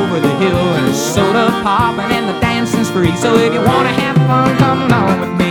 over the hill, and a soda popping and the dancing's free. So if you wanna have fun, come along with me.